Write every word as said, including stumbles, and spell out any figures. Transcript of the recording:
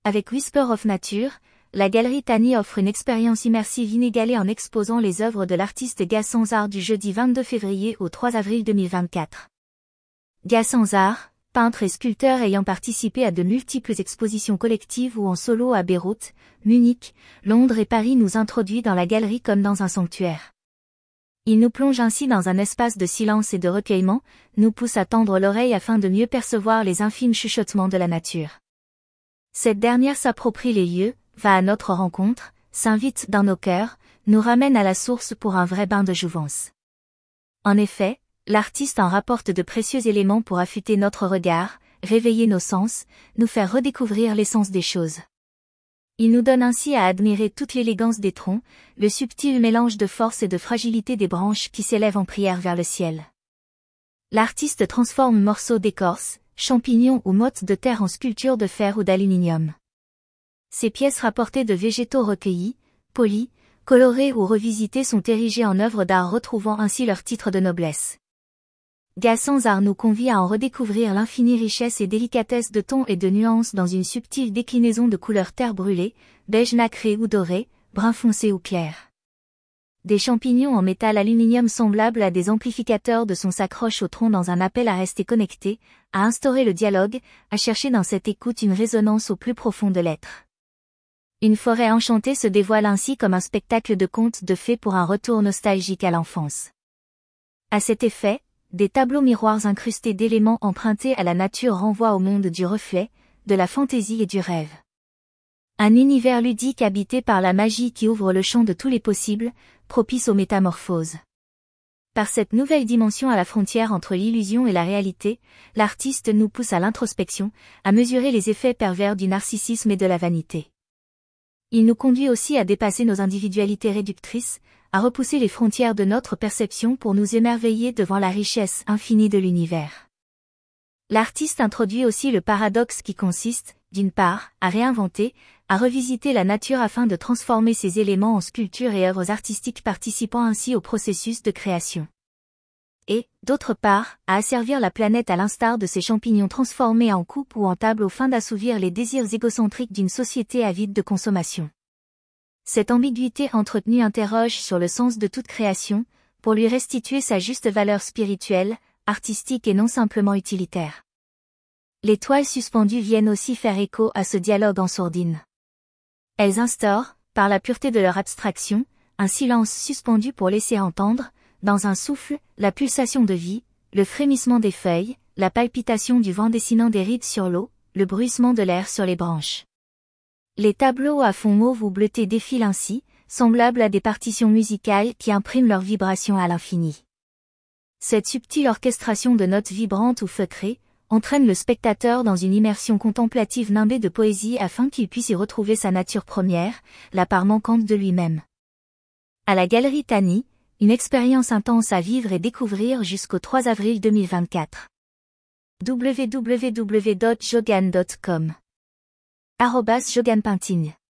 Avec Whisper of Nature, la galerie Tani offre une expérience immersive inégalée en exposant les œuvres de l'artiste Gassanzar du jeudi vingt-deux février au trois avril deux mille vingt-quatre. Gassanzar, peintre et sculpteur ayant participé à de multiples expositions collectives ou en solo à Beyrouth, Munich, Londres et Paris, nous introduit dans la galerie comme dans un sanctuaire. Il nous plonge ainsi dans un espace de silence et de recueillement, nous pousse à tendre l'oreille afin de mieux percevoir les infimes chuchotements de la nature. Cette dernière s'approprie les lieux, va à notre rencontre, s'invite dans nos cœurs, nous ramène à la source pour un vrai bain de jouvence. En effet, l'artiste en rapporte de précieux éléments pour affûter notre regard, réveiller nos sens, nous faire redécouvrir l'essence des choses. Il nous donne ainsi à admirer toute l'élégance des troncs, le subtil mélange de force et de fragilité des branches qui s'élèvent en prière vers le ciel. L'artiste transforme morceaux d'écorce, champignons ou mottes de terre en sculptures de fer ou d'aluminium. Ces pièces rapportées de végétaux recueillis, polis, colorés ou revisités sont érigées en œuvres d'art, retrouvant ainsi leur titre de noblesse. Gassanzar nous convie à en redécouvrir l'infinie richesse et délicatesse de tons et de nuances dans une subtile déclinaison de couleurs terre brûlée, beige nacré ou doré, brun foncé ou clair. Des champignons en métal aluminium semblables à des amplificateurs de son s'accrochent au tronc dans un appel à rester connecté, à instaurer le dialogue, à chercher dans cette écoute une résonance au plus profond de l'être. Une forêt enchantée se dévoile ainsi comme un spectacle de contes de fées pour un retour nostalgique à l'enfance. À cet effet, des tableaux miroirs incrustés d'éléments empruntés à la nature renvoient au monde du reflet, de la fantaisie et du rêve. Un univers ludique habité par la magie qui ouvre le champ de tous les possibles, propice aux métamorphoses. Par cette nouvelle dimension à la frontière entre l'illusion et la réalité, l'artiste nous pousse à l'introspection, à mesurer les effets pervers du narcissisme et de la vanité. Il nous conduit aussi à dépasser nos individualités réductrices, à repousser les frontières de notre perception pour nous émerveiller devant la richesse infinie de l'univers. L'artiste introduit aussi le paradoxe qui consiste, d'une part, à réinventer, à revisiter la nature afin de transformer ses éléments en sculptures et œuvres artistiques, participant ainsi au processus de création. Et, d'autre part, à asservir la planète à l'instar de ces champignons transformés en coupe ou en table aux fins d'assouvir les désirs égocentriques d'une société avide de consommation. Cette ambiguïté entretenue interroge sur le sens de toute création, pour lui restituer sa juste valeur spirituelle, artistique et non simplement utilitaire. Les toiles suspendues viennent aussi faire écho à ce dialogue en sourdine. Elles instaurent, par la pureté de leur abstraction, un silence suspendu pour laisser entendre, dans un souffle, la pulsation de vie, le frémissement des feuilles, la palpitation du vent dessinant des rides sur l'eau, le bruissement de l'air sur les branches. Les tableaux à fond mauve ou bleuté défilent ainsi, semblables à des partitions musicales qui impriment leur vibration à l'infini. Cette subtile orchestration de notes vibrantes ou feutrées entraîne le spectateur dans une immersion contemplative nimbée de poésie afin qu'il puisse y retrouver sa nature première, la part manquante de lui-même. À la galerie Tani, une expérience intense à vivre et découvrir jusqu'au trois avril deux mille vingt-quatre. w w w point jogan point com arobase jogan painting